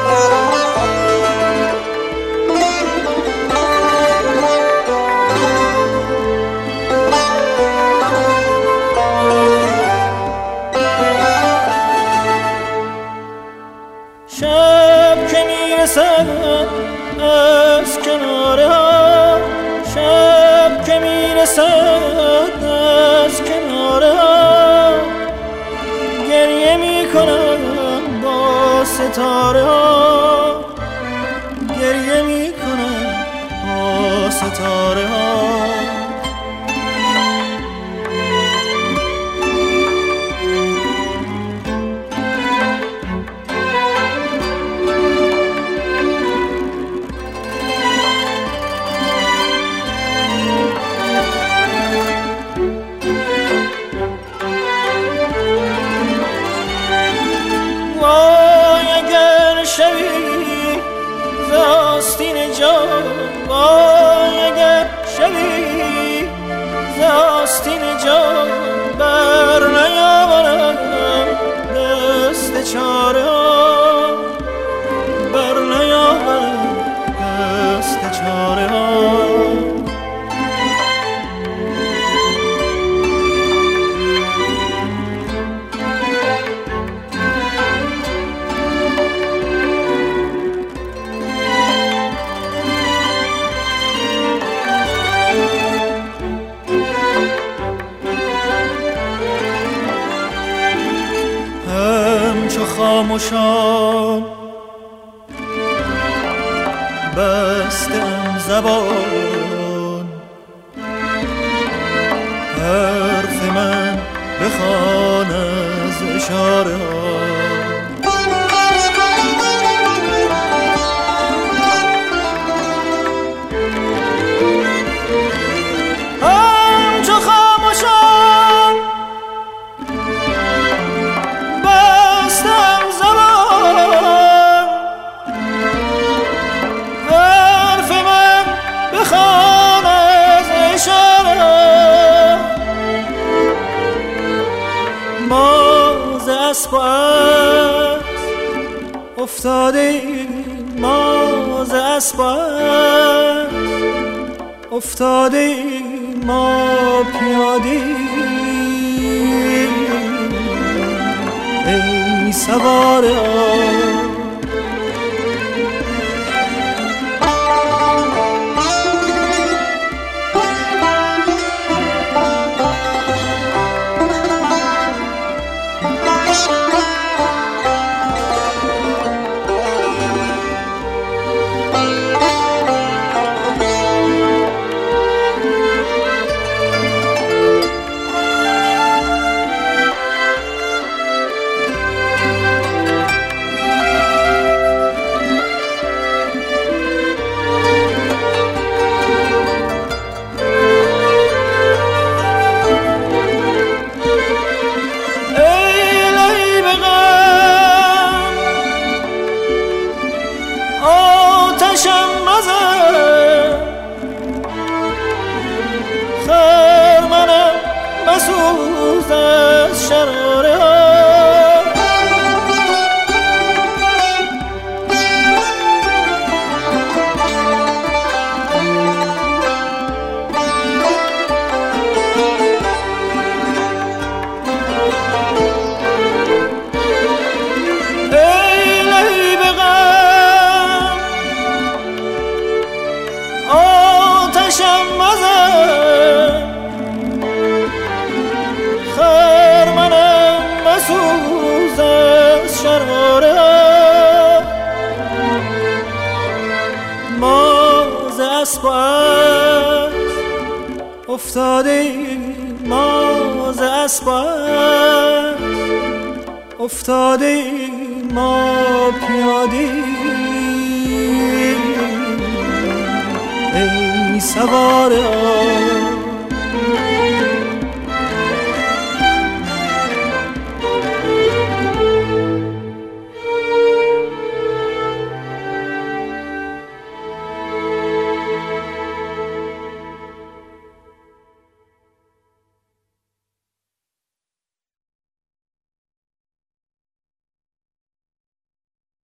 شب که میرسد از کناره ها، شب که میرسد از کناره ها، گریه میکنم با ستاره ها، گریه میکنم با ستاره ها. آستین جان وای اگر شبی ز آستین جان بر نیاورم دست چاره ها، بر نیاورم دست چاره ها. خاموشان بستم زبان، حرف من بخوان از اشاره ها. همچو خاموشان بستم زبان، حرف من بخوان از اشاره. ما ز اسب و اسب افتاده، ما ز اسب و اسب افتاده، ما پیاده ای سواره. آتشم مزن خرمنم مسوز از شراره ها. آتشم مزن خرمنم مسوز از شراره ها. ما ز اسب و اسب افتاده، ما ز اسب و اسب افتاده، ما پیاده ای سواره.